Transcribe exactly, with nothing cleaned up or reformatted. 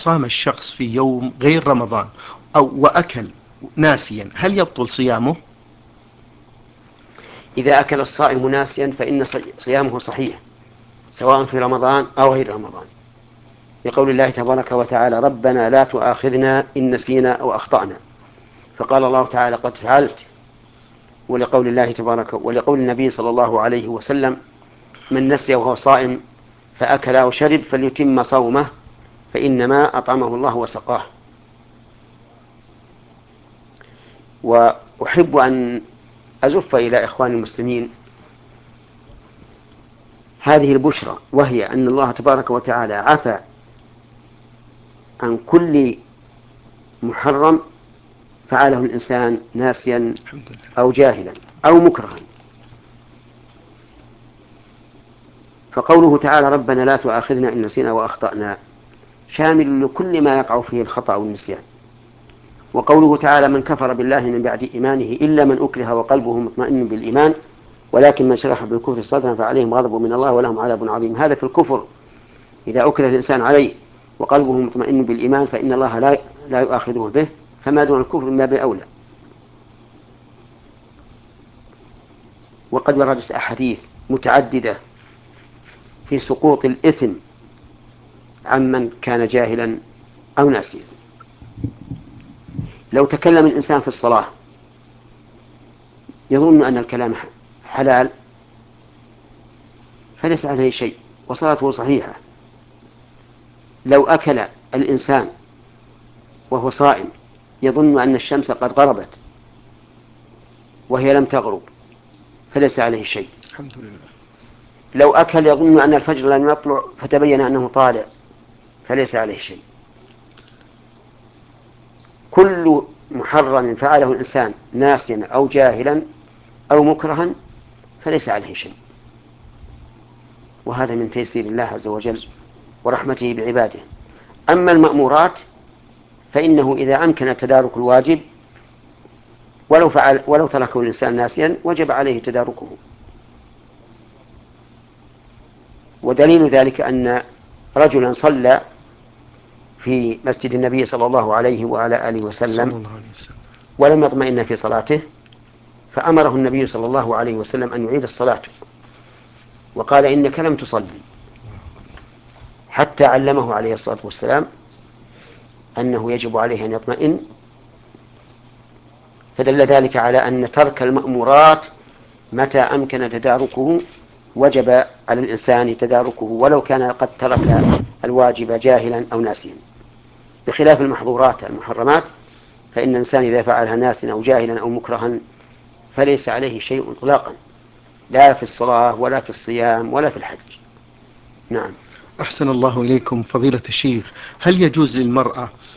صام الشخص في يوم غير رمضان أو وأكل ناسيا هل يبطل صيامه؟ إذا أكل الصائم ناسيا فإن صيامه صحيح سواء في رمضان أو غير رمضان، لقول الله تبارك وتعالى: ربنا لا تؤاخذنا إن نسينا أو أخطأنا، فقال الله تعالى: قد فعلت. ولقول الله تبارك ولقول النبي صلى الله عليه وسلم: من نسي وهو صائم فأكل أو شرب فليتم صومه فإنما أطعمه الله وسقاه. وأحب أن أزف إلى إخوان المسلمين هذه البشرى، وهي أن الله تبارك وتعالى عفى عن كل محرم فعله الإنسان ناسيا أو جاهلا أو مكرها. فقوله تعالى: ربنا لا تؤاخذنا إن نسينا وأخطأنا شامل لكل ما يقع فيه الخطأ والنسيان. وقوله تعالى: من كفر بالله من بعد إيمانه إلا من أكره وقلبه مطمئن بالإيمان ولكن من شرح بالكفر صدرا فعليهم غضب من الله ولهم عذاب عظيم. هذا في الكفر إذا أكره الإنسان عليه وقلبه مطمئن بالإيمان فإن الله لا لا يؤاخذه به، فما دون الكفر ما بأولى. وقد وردت أحاديث متعددة في سقوط الإثم عمن كان جاهلا أو ناسيا. لو تكلم الإنسان في الصلاة يظن أن الكلام حلال فليس عليه شيء وصلاته صحيحة. لو أكل الإنسان وهو صائم يظن أن الشمس قد غربت وهي لم تغرب فليس عليه شيء. الحمد لله. لو أكل يظن أن الفجر لم يطلع فتبين أنه طالع فليس عليه شيء. كل محرم فعله الإنسان ناسيا أو جاهلا أو مكرها فليس عليه شيء، وهذا من تيسير الله عز وجل ورحمته بعباده. أما المأمورات فإنه إذا أمكن تدارك الواجب ولو فعل ولو تركه الإنسان ناسيا وجب عليه تداركه. ودليل ذلك أن رجلا صلى في مسجد النبي صلى الله عليه وعلى آله وسلم ولم يطمئن في صلاته، فأمره النبي صلى الله عليه وسلم أن يعيد الصلاة، وقال: إنك لم تصلي، حتى علمه عليه الصلاة والسلام أنه يجب عليه أن يطمئن. فدل ذلك على أن ترك المأمورات متى أمكن تداركه وجب على الإنسان تداركه ولو كان قد ترك الواجب جاهلا أو ناسيا، بخلاف المحظورات المحرمات فإن الإنسان إذا فعلها ناسيا أو جاهلا أو مكرها فليس عليه شيء إطلاقا، لا في الصلاة ولا في الصيام ولا في الحج. نعم. أحسن الله إليكم فضيلة الشيخ. هل يجوز للمرأة